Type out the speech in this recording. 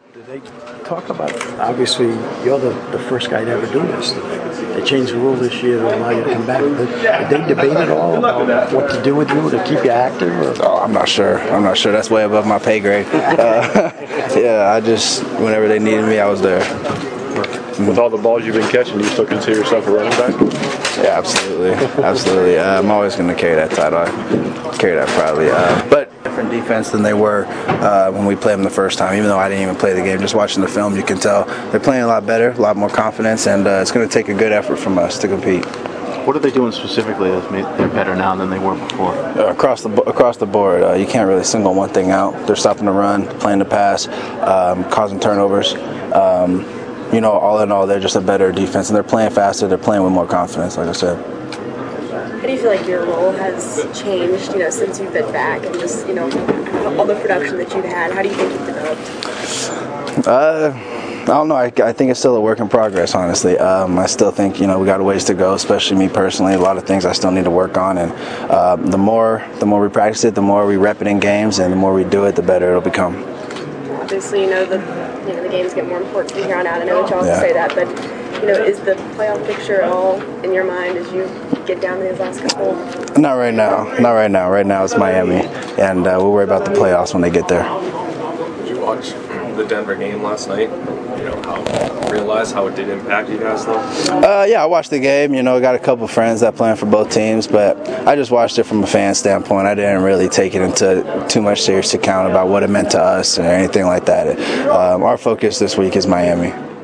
Did they talk about it? Obviously, you're the first guy to ever do this. They changed the rule this year to allow you to come back. Did they debate at all about what to do with you to keep you active? Or? Oh, I'm not sure. That's way above my pay grade. Yeah, whenever they needed me, I was there. With all the balls you've been catching, do you still consider yourself a running back? Yeah, absolutely. I'm always going to carry that title. I carry that proudly. But different defense than they were when we played them the first time. Even though I didn't even play the game, just watching the film, you can tell they're playing a lot better, a lot more confidence, and it's going to take a good effort from us to compete. What are they doing specifically that's made they're better now than they were before? Across the board, you can't really single one thing out. They're stopping the run, playing the pass, causing turnovers. All in all, they're just a better defense, and they're playing faster. They're playing with more confidence, like I said. How do you feel like your role has changed, since you've been back, and just, all the production that you've had? How do you think you've developed? I don't know. I think it's still a work in progress, honestly. I still think, we got a ways to go, especially me personally. A lot of things I still need to work on, and the more we practice it, the more we rep it in games, and the more we do it, the better it'll become. Obviously, the games get more important from here on out. I know that y'all say that, but is the playoff picture at all in your mind as you get down to these last couple? Not right now. Right now it's Miami, and we'll worry about the playoffs when they get there. Did you watch the Denver game last night? Realize how it did impact you guys, though? Yeah, I watched the game. I got a couple friends that playing for both teams, but I just watched it from a fan standpoint. I didn't really take it into too much serious account about what it meant to us or anything like that. Our focus this week is Miami.